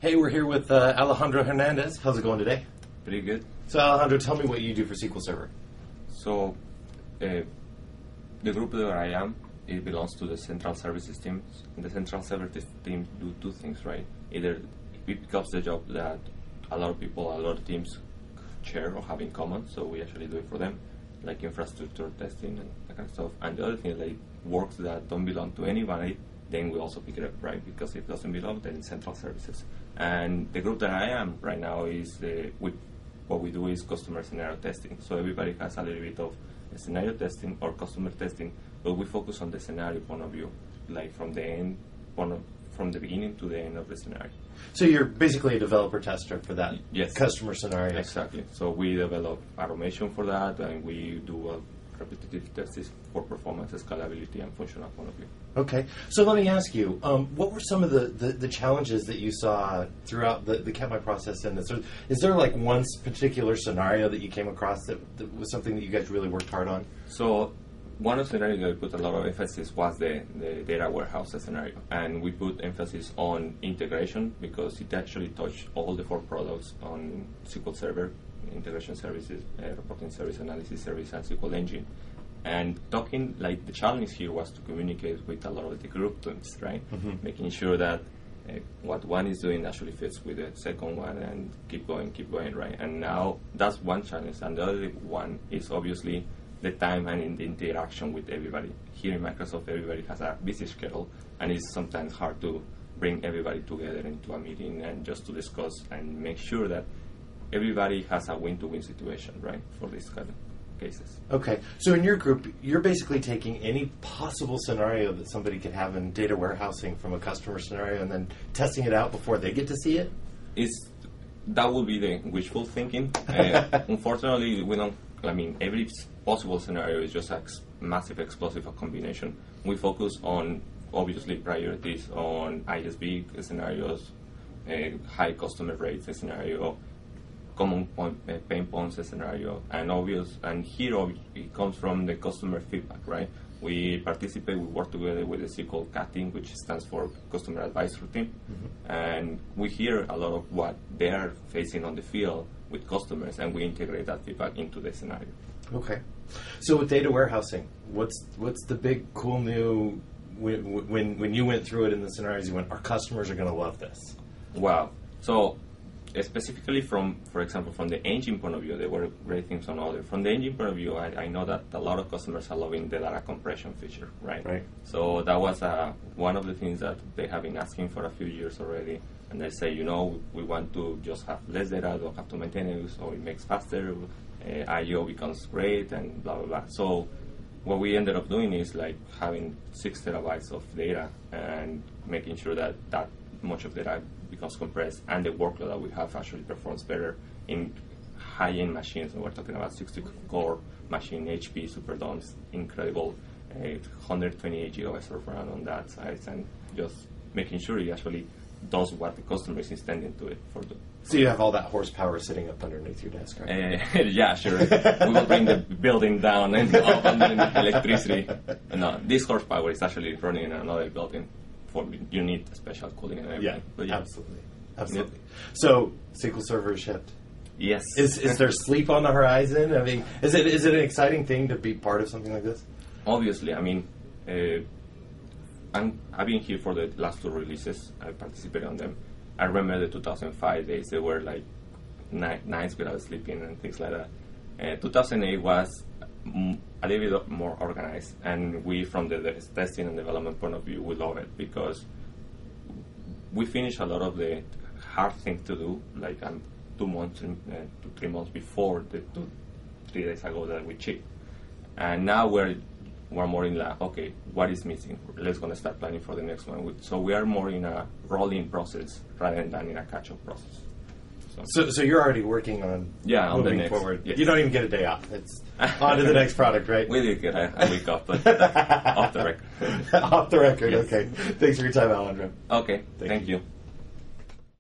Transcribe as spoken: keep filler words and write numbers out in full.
Hey, we're here with uh, Alejandro Hernandez. How's it going today? Pretty good. So, Alejandro, tell me what you do for S Q L Server. So, uh, the group that I am, it belongs to the central services team. The central services team do two things, right? Either it becomes the job that a lot of people, a lot of teams share or have in common, so we actually do it for them, like infrastructure testing and that kind of stuff. And the other thing is like works that don't belong to anybody, then we also pick it up, right? Because if it doesn't belong, then it's central services. And the group that I am right now is, uh, we, what we do is customer scenario testing. So everybody has a little bit of scenario testing or customer testing, but we focus on the scenario point of view, like from the end, point of, from the beginning to the end of the scenario. So you're basically a developer tester for that yes. customer scenario. Exactly. So we develop automation for that, and we do a repetitive tests for performance, scalability, and functional point of view. Okay. So let me ask you, um, what were some of the, the, the challenges that you saw throughout the, the Katmai process? And is, is there like one particular scenario that you came across that, that was something that you guys really worked hard on? So one of the scenarios that we put a lot of emphasis was the, the data warehouse scenario. And we put emphasis on integration because it actually touched all the four products on S Q L Server, integration services, uh, reporting service, analysis service, and S Q L Engine. And talking, like the challenge here was to communicate with a lot of the group teams, right? Mm-hmm. Making sure that uh, what one is doing actually fits with the second one and keep going, keep going, right? And now that's one challenge. And the other one is obviously the time and in the interaction with everybody. Here in Microsoft, everybody has a busy schedule, and it's sometimes hard to bring everybody together into a meeting and just to discuss and make sure that everybody has a win-to-win situation, right, for these kind of cases. Okay. So in your group, you're basically taking any possible scenario that somebody could have in data warehousing from a customer scenario and then testing it out before they get to see it? It's, that would be the wishful thinking. Uh, unfortunately, we don't, I mean, every possible scenario is just a ex- massive explosive combination. We focus on, obviously, priorities on I S V scenarios, uh, high customer rates scenario, common point, uh, pain points scenario, and obvious, and here it comes from the customer feedback, right? We participate, we work together with the S Q L C A T team, which stands for Customer Advisory Team, mm-hmm. and we hear a lot of what they are facing on the field with customers, and we integrate that feedback into the scenario. Okay. So with data warehousing, what's what's the big cool new, when, when, when you went through it in the scenarios, you went, our customers are going to love this? Wow. So specifically from, for example, from the engine point of view, there were great things on other. From the engine point of view, I, I know that a lot of customers are loving the data compression feature, right? Right. So that was uh, one of the things that they have been asking for a few years already. And they say, you know, we want to just have less data, don't have to maintain it, so it makes faster, uh, I O becomes great, and blah, blah, blah. So what we ended up doing is like having six terabytes of data and making sure that that much of data becomes compressed, and the workload that we have actually performs better in high-end machines. And we're talking about sixty-core machine, H P, Superdomes, incredible, uh, one hundred twenty-eight gigabytes of RAM on that size, and just making sure it actually does what the customer is intending to it for. The, so you have all that horsepower sitting up underneath your desk, right? Uh, yeah, sure. We will bring the building down and up underneath electricity. No, this horsepower is actually running in another building. For you need special cooling and everything. Yeah, but yeah. absolutely, absolutely. So S Q L Server is shipped. Yes. Is is there sleep on the horizon? I mean, is it is it an exciting thing to be part of something like this? Obviously, I mean, uh, I'm, I've been here for the last two releases. I participated on them. I remember the two thousand five days. They were like ni- nights without sleeping and things like that. Uh, two thousand eight was m- a little bit more organized, and we, from the, the testing and development point of view, we love it because we finish a lot of the hard things to do, like um, two months, uh, two three months before the two, three days ago that we checked, and now we're we're more in like, okay, what is missing? Let's gonna start planning for the next one. So we are more in a rolling process rather than in a catch-up process. So, so, so you're already working on yeah, on moving the next, forward. Yes. You don't even get a day off. It's on to the next product, right? We did get a, a week off, but off the record. Off the record, Yes. okay. Thanks for your time, Alejandro. Okay, Thank thank you. you.